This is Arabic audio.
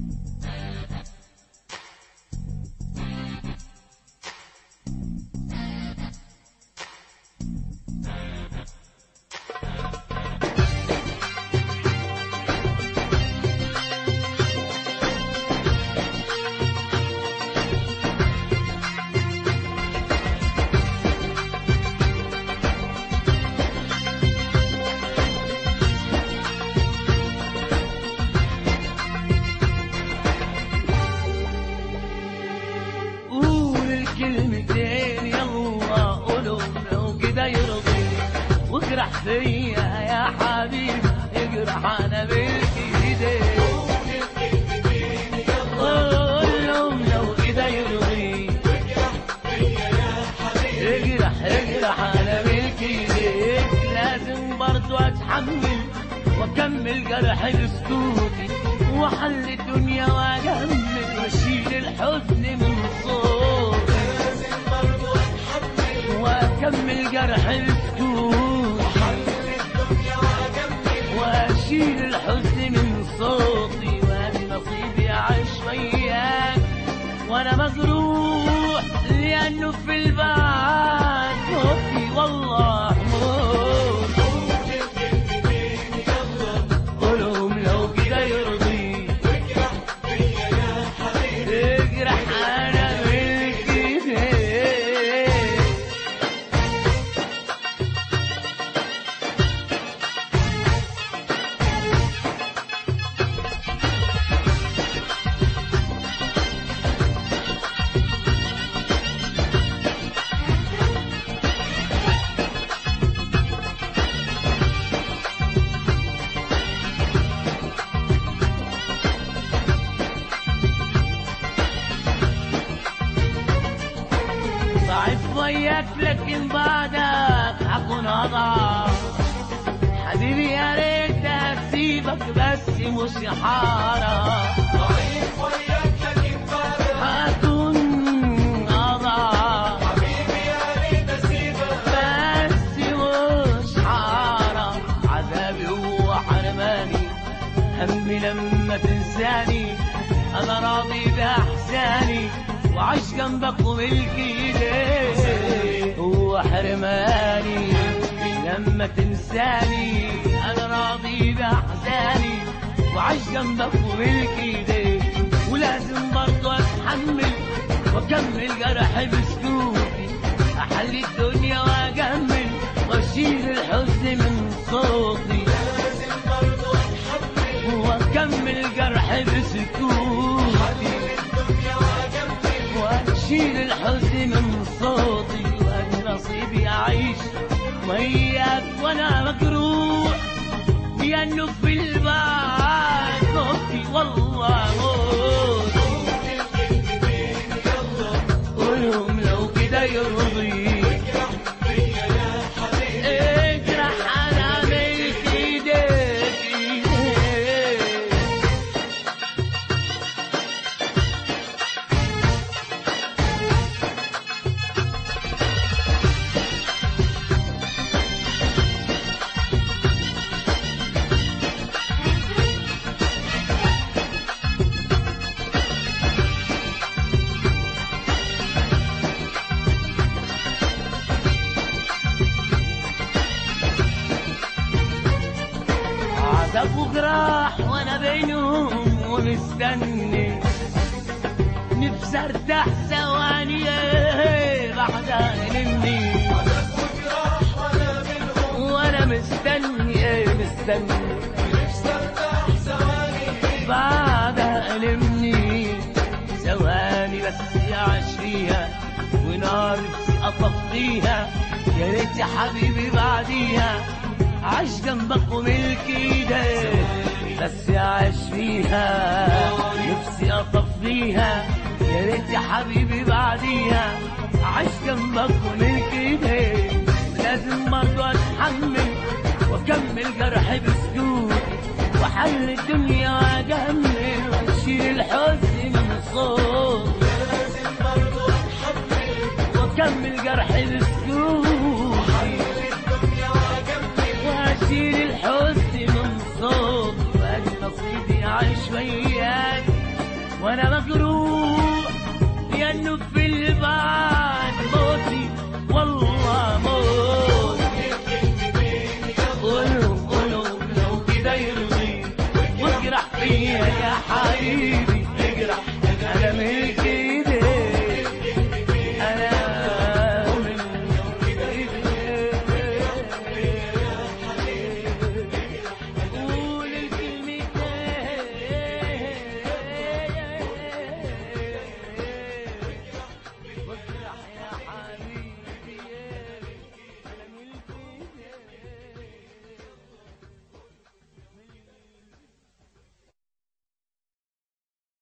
كلمتين يلا قولوا لو كده يرضي، واجرح فيا يا حبيبي اجرح انا بايديك. قولهم لو كده يرضي، واجرح فيا يا حبيبي اجرح انا بايديك. لازم برضو اتحمل واكمل جرح بسكوتي، وحل الدنيا واجمل واشيل الحزن من صوتي. واكمل جرح السكوت، واشيل الحزن من صوتي. وانا نصيبي اعيش وياك وانا مجروح، لانه في البعد موتي والله موت. قولهم لو كده يرضي، واجرح فيا يا حبيبي اجرح انا ضعيف وياك، لكن بعدك حكون اضعف. حبيبي يا ريت اسيبك بس مش حارة. ضعيف وياك لكن بعدك حكون اضعف. حبيبي يا ريت اسيبك بس مش حارة. عذابي هو حرماني، همي لما تنساني. انا راضي باحساني وعايش جنبك وملك ايديك. هو حرماني لما تنساني، انا راضي باحزاني وعايش جنبك وملك ايديك. ولازم برضه اتحمل واكمل جرح بسكوتي، احل الدنيا واجمل واشيل الحزن من صوتي. لازم برضه اتحمل واكمل جرح بسكوتي، واشيل الحزن من صوتي. وانا نصيبي اعيش وياك وانا مجروح، لانه في البعد موتي والله موت. قولهم لو كده يرضي، واجرح فيا يا حبيبي اجرح انا ملك ايديك. عذاب وجراح وانا بينهم ومستني، نفسي ارتاح ثواني بعدها مني. عذاب وجراح وانا بينهم وانا مستني نفسي ارتاح ثواني بعدها مني. ثواني بس اعيش فيها ونار نفسي اطفيها. يا ريت يا حبيبي بعديها عايش جنبك وملك ايديك. بس اعيش فيها نفسي اطفيها. يا ريت يا حبيبي بعديها عايش جنبك وملك ايديك. لازم برضه اتحمل واكمل جرح بسكوت، واحل الدنيا واجمل واشيل الحزن من صوت. لازم برضه اتحمل واكمل جرح بسكوت، واشيل الحزن من صوت. وادي نصيبي اعيش وياك وانا مجروح يا النوب في البحر